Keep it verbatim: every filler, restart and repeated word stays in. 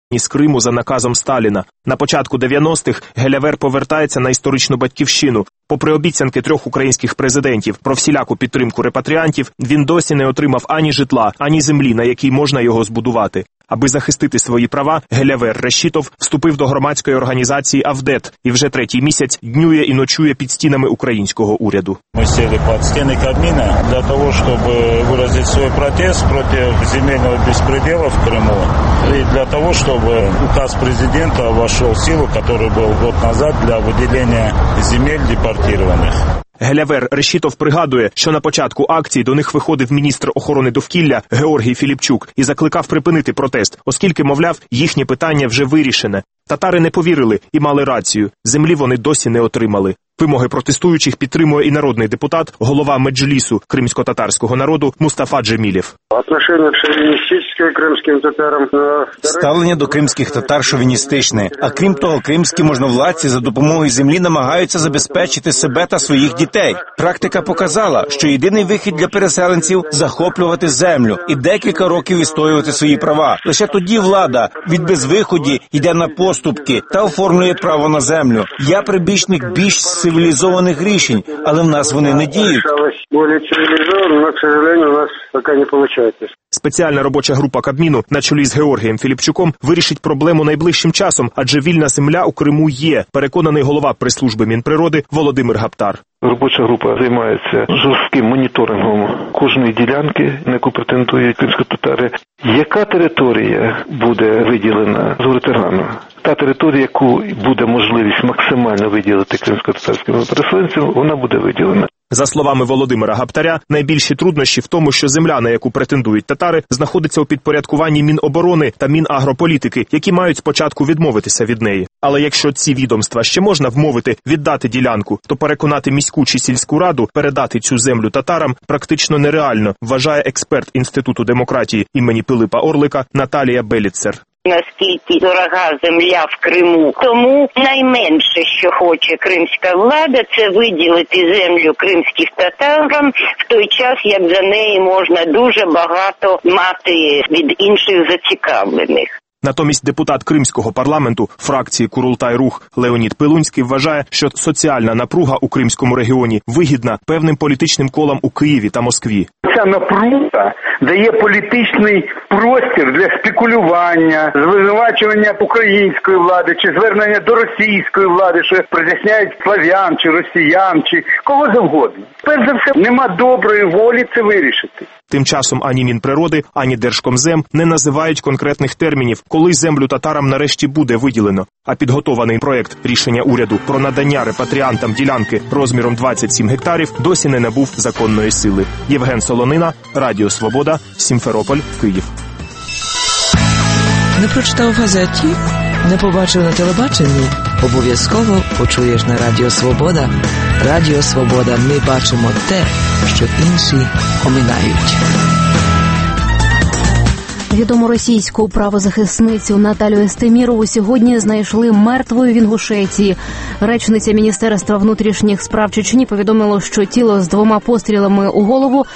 з Криму за наказом Сталіна. На початку дев'яностих Гелявер повертається на історичну батьківщину. Попри обіцянки трьох українських президентів про всіляку підтримку репатріантів, він досі не отримав ані житла, ані землі, на якій можна його збудувати. Аби захистити свої права, Гелявер Решітов вступив до громадської організації «Авдет» і вже третій місяць днює і ночує під стінами українського уряду. Ми сіли під стіни Кабміна для того, щоб виразити свій протест проти земельного безпреділу в Криму і для того, щоб указ президента вошел в силу, який був год назад для виділення земель депортованих. Гелявер Решітов пригадує, що на початку акції до них виходив міністр охорони довкілля Георгій Філіпчук і закликав припинити протест, оскільки, мовляв, їхнє питання вже вирішене. Татари не повірили і мали рацію. Землі вони досі не отримали. Вимоги протестуючих підтримує і народний депутат, голова Меджлісу кримсько-татарського народу Мустафа Джемілєв. Ставлення до кримських татар шовіністичне. А крім того, кримські можновладці за допомогою землі намагаються забезпечити себе та своїх дітей. Практика показала, що єдиний вихід для переселенців – захоплювати землю і декілька років відстоювати свої права. Лише тоді влада від безвиході йде на поступки та оформлює право на землю. Я прибічник більш цивілізованих рішень, але в нас вони не діють. Спеціальна робоча група Кабміну на чолі з Георгієм Філіпчуком вирішить проблему найближчим часом, адже вільна земля у Криму є, переконаний голова прес-служби Мінприроди Володимир Гаптар. Робоча група займається жорстким моніторингом кожної ділянки, на яку претендують кримсько-татари. Яка територія буде виділена з Гури-Тергану? Та територія, яку буде можливість максимально виділити кримсько-татарським переселенцям, вона буде виділена. За словами Володимира Гаптаря, найбільші труднощі в тому, що земля, на яку претендують татари, знаходиться у підпорядкуванні Міноборони та Мінагрополітики, які мають спочатку відмовитися від неї. Але якщо ці відомства ще можна вмовити віддати ділянку, то переконати міську чи сільську раду передати цю землю татарам практично нереально, вважає експерт Інституту демократії імені Пилипа Орлика Наталія Беліцер. Наскільки дорога земля в Криму. Тому найменше, що хоче кримська влада, це виділити землю кримських татарам в той час, як за неї можна дуже багато мати від інших зацікавлених. Натомість депутат Кримського парламенту фракції Курултай-Рух Леонід Пилунський вважає, що соціальна напруга у Кримському регіоні вигідна певним політичним колам у Києві та Москві. Ця напруга дає політичний простір для спекулювання, звинувачування української влади чи звернення до російської влади, що притісняють слав'ян чи росіян чи кого завгодно. Перш за все, нема доброї волі це вирішити. Тим часом ані Мінприроди, ані Держкомзем не називають конкретних термінів, коли землю татарам нарешті буде виділено. А підготований проект рішення уряду про надання репатріантам ділянки розміром двадцять сім гектарів досі не набув законної сили. Євген Солонина, Радіо Свобода, Сімферополь, Київ. Не прочитав в газеті? Не побачив на телебаченні? Обов'язково почуєш на Радіо Свобода. Радіо Свобода. Ми бачимо те, що інші оминають. Відому російську правозахисницю Наталію Естемірову сьогодні знайшли мертвою в Інгушетії. Речниця Міністерства внутрішніх справ Чечні повідомила, що тіло з двома пострілами у голову